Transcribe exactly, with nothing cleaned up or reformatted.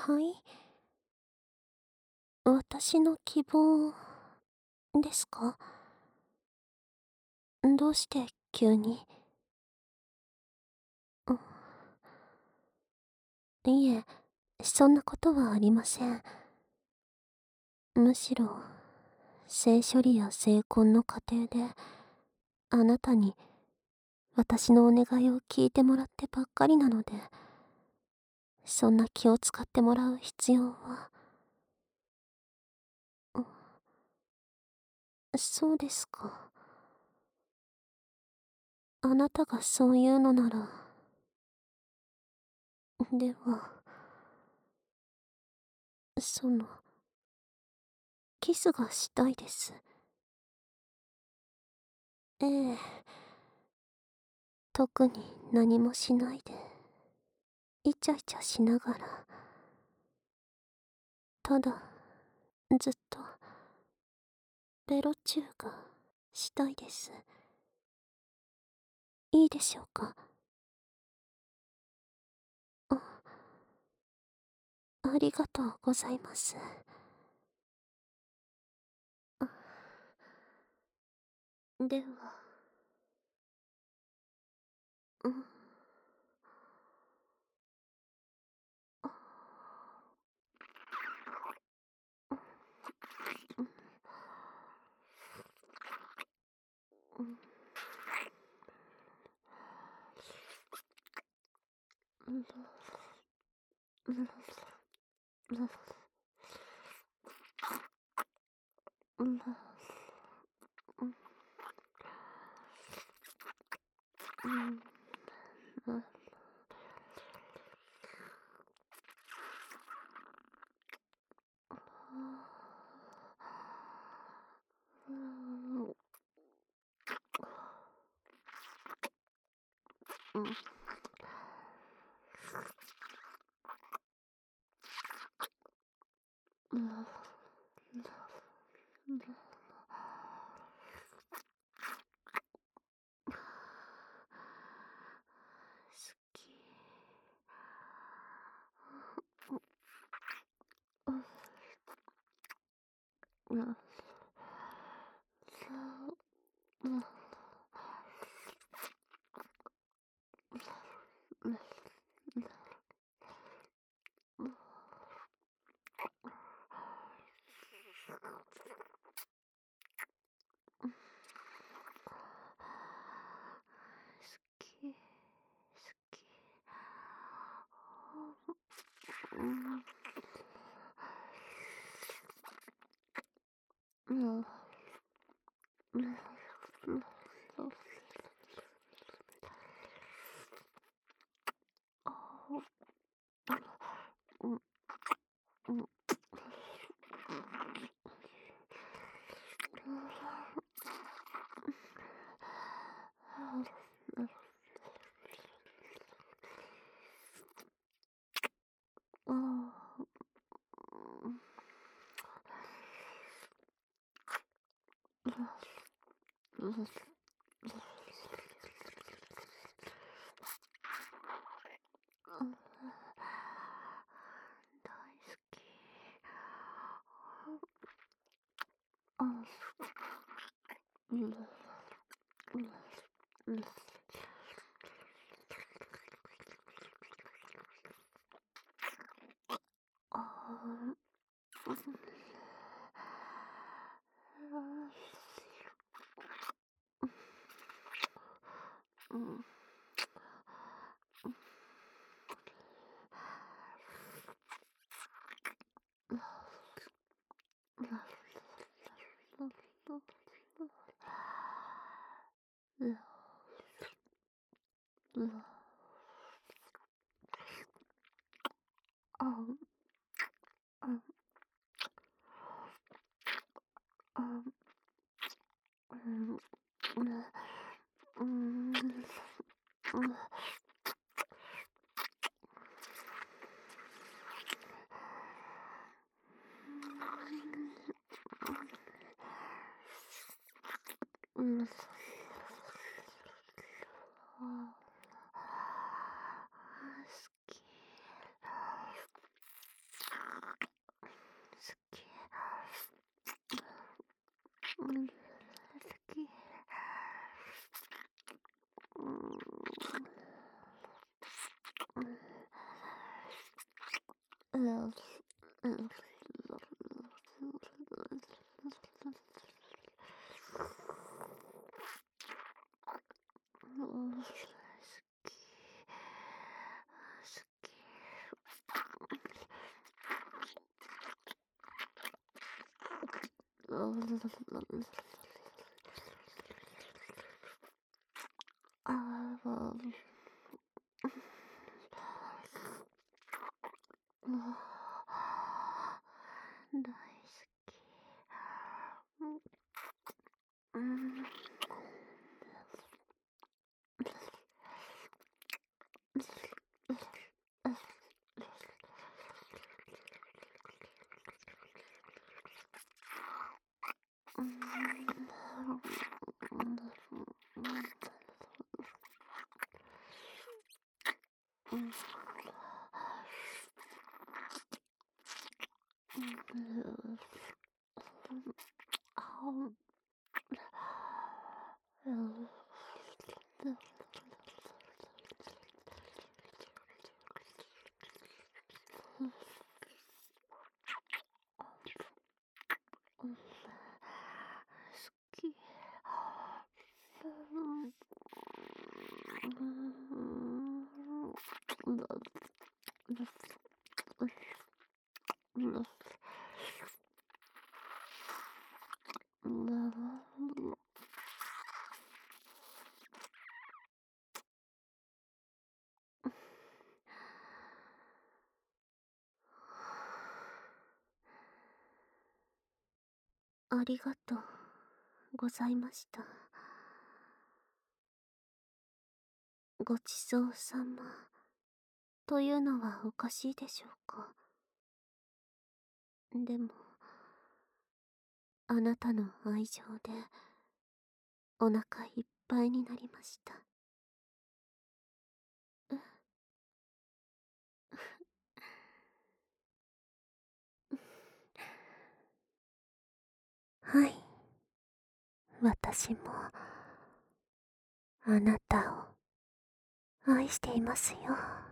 はい。私の希望ですか？どうして急に？うん。いえ、そんなことはありません。むしろ、性処理や性婚の過程で、あなたに私のお願いを聞いてもらってばっかりなので、そんな気を使ってもらう必要は。うん、そうですか。あなたがそう言うのなら、では、その、キスがしたいです。ええ。特に何もしないで、イチャイチャしながら、ただ、ずっと、ベロチューがしたいです。いいでしょうか？あ、ありがとうございます。あ、では、うん。あ、うん、うん、うん、うん、うん、うん、うん、うん。好き。うん、うん、うん、好き、好き。うん、うん、うん、うん、うん、ああ、うん、大好き。あ、うん、うん、うん、ああ、うん、うん、あ、あ、あ、うん、うん、うん、うん、うん、好き。 ありがとうございました。ごちそうさまというのはおかしいでしょうか。でも、あなたの愛情でお腹いっぱいになりました。はい。私も、あなたを愛していますよ。